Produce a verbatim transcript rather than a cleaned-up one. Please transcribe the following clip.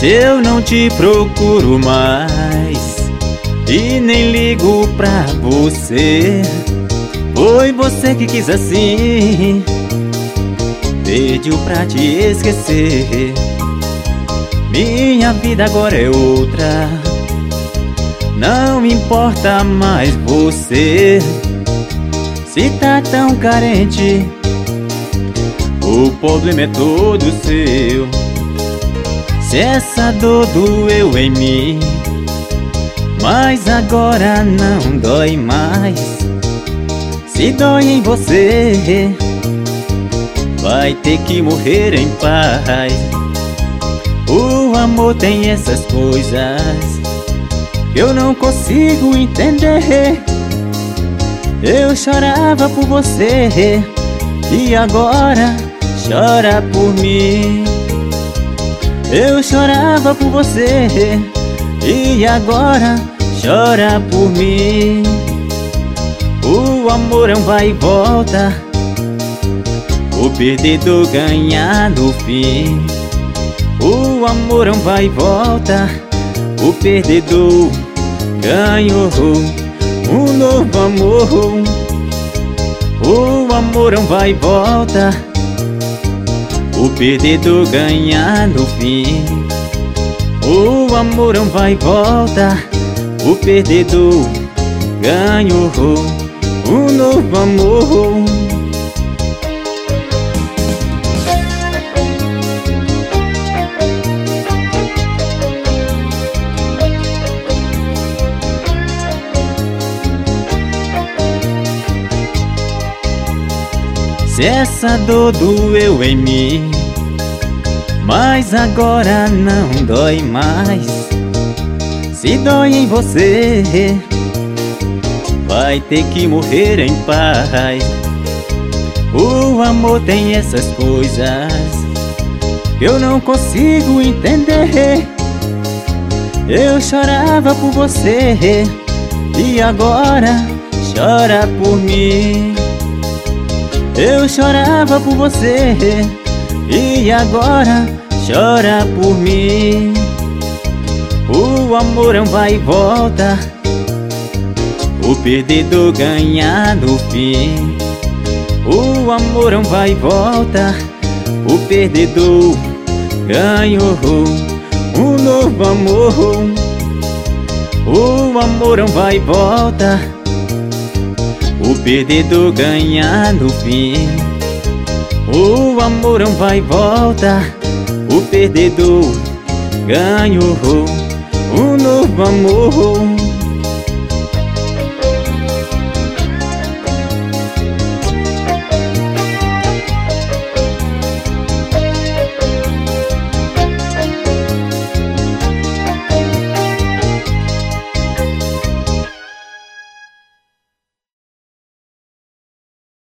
Se eu não te procuro mais e nem ligo pra você, foi você que quis assim, pediu pra te esquecer. Minha vida agora é outra, não me importa mais você. Se tá tão carente, o problema é todo seu. Se essa dor doeu em mim, mas agora não dói mais. Se dói em você, vai ter que morrer em paz. O amor tem essas coisas que eu não consigo entender. Eu chorava por você e agora chora por mim. Eu chorava por você e agora chora por mim. O amor é um vai e volta, o perdedor ganha no fim. O amor é um vai e volta, o perdedor ganhou um novo amor. O amor é um vai e volta, o perdedor ganha no fim. O amor é um vai e volta, o perdedor ganhou um novo amor. Se essa dor doeu em mim, mas agora não dói mais. Se dói em você, vai ter que morrer em paz. O amor tem essas coisas que eu não consigo entender. Eu chorava por você e agora chora por mim. Eu chorava por você e agora chora por mim. O amor é um vai e volta, o perdedor ganha no fim. O amor é um vai e volta, o perdedor ganhou um novo amor. O amor é um vai e volta, o perdedor ganha no fim. O amor é um vai e volta, o perdedor ganhou um novo amor.